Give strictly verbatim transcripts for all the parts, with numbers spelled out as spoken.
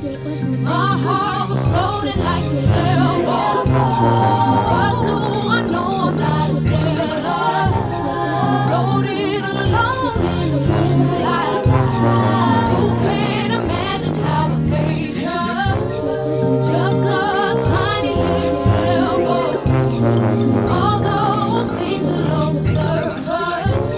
My heart was floating like a sailboat. What do I know? I'm not a sailor. Floating all alone in the moonlight. Who can imagine how I picture just a tiny little sailboat? All those things below the surface,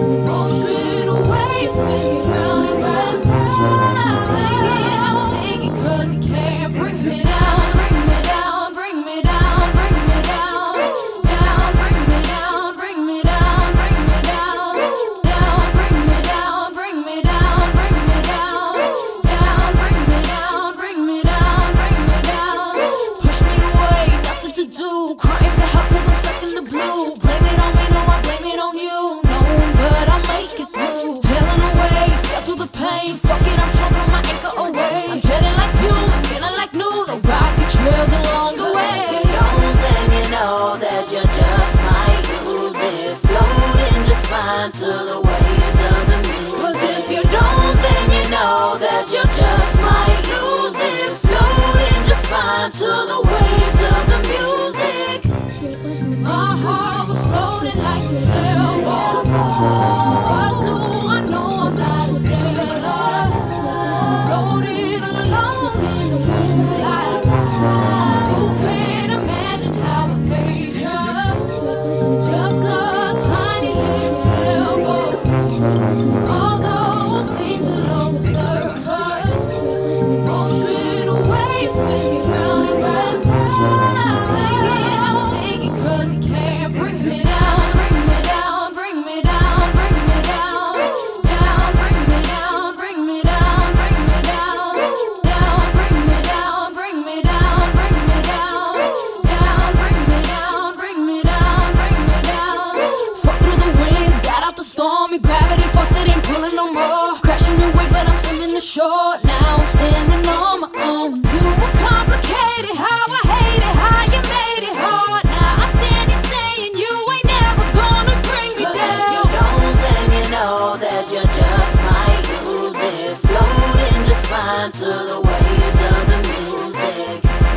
ocean waves spin me round and round. I'm singing, I'm singing 'cause you can't bring me down, bring me down, bring me down, bring me down, down, bring me down, bring me down, bring me down, down, bring me down, bring me down, bring me down, down, bring me down, bring me down, bring me down. Push me away, nothing to do, crying for help 'cause I'm stuck in the blue. Blame it on me, no, I blame it on you. No, but I'll make it through. Tailing away, sail through the pain. Fuck it, I'm stroking my anchor away. I'm dreading like you, I'm feeling like new. No rocky trails along the way. If you don't, then you know that you just might lose it. Floating just fine to the waves of the music. 'Cause if you don't, then you know that you just might lose it. Floating just fine to the waves of the music. My heart was floating like a sailboat. What do I know? I'm not a sailor. Floating all alone in the moonlight. Who can imagine how I picture just a tiny little sailboat? All those things below the surface, ocean waves spin me round and round. I'm singing, I'm singing 'cause you can't bring me down, bring me down, bring me down, bring me down, down, bring me down, bring me down, bring me down, down, bring me down, bring me down, bring me down, down, bring me down, bring me down, bring me down. Fuck through the winds, got out the stormy gravity force, it ain't pulling no more. Crashing the wave, but I'm swimming the shore. Now I'm standing on my own. You were complicated, how I hate it, how you made it hard. Now I'm standing saying you ain't never gonna bring me 'Cause if you down. don't, then you know that you just might lose it. Floating just fine to the waves of the music.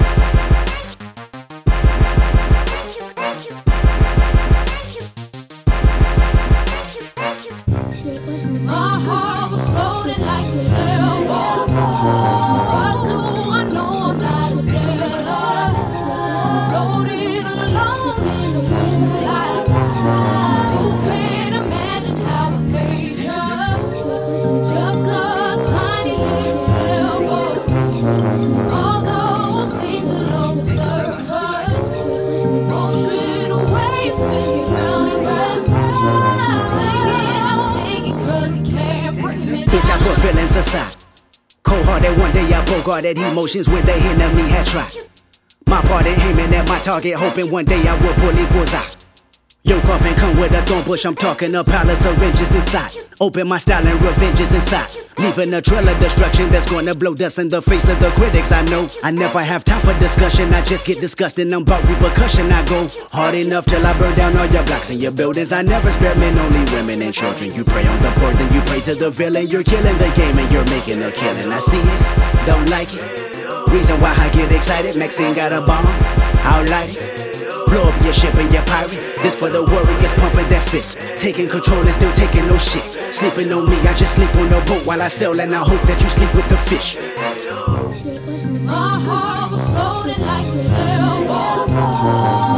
My heart was floating like a sailboat. What do I know? I'm not a sailor. Floating all alone in the moonlight. Who can imagine how I picture just a tiny little sailboat? All those things below the surface, ocean waves spin me round and round. I'm singing, I'm singing 'cause you can't bring me Bitch, I down. put feelings aside. Cold-hearted, one day I bogarted emotions when the enemy had tried. My party aiming at my target, hoping one day I would bully bullseye. Yo, coffin come with a thorn bush, I'm talking a palace of oranges inside. Open my style and revenge is inside. Leaving a trail of destruction that's gonna blow dust in the face of the critics. I know I never have time for discussion, I just get disgusted and about repercussion. I go hard enough till I burn down all your blocks and your buildings. I never spare men, only women and children. You prey on the poor, then you pray to the villain. You're killing the game and you're making a killing. I see it, don't like it. Reason why I get excited, Maxine got a bomb, I'll light it. Blow up your ship and your pirate. This for the warriors pumping that fist, taking control and still taking no shit. Sleeping on me, I just sleep on the boat while I sail, and I hope that you sleep with the fish. My heart was floating like a sailboat.